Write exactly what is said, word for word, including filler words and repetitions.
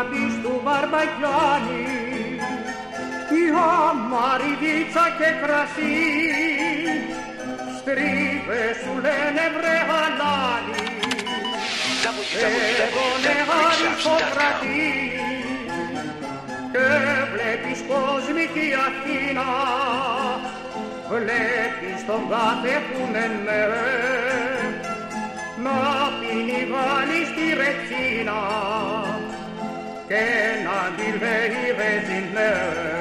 της του Βαρβακιάνη, η αμαριδίτσα και κρασί, στρίβε σου λένε βρε χαλάλι, έγωνε αριστοκρατή, και βλέπεις κόσμικη Αθήνα, βλέπεις τον κάθε που μενέ, να πίνει βάλει στη ρετσίνα και να τη λέει ρεζινέ.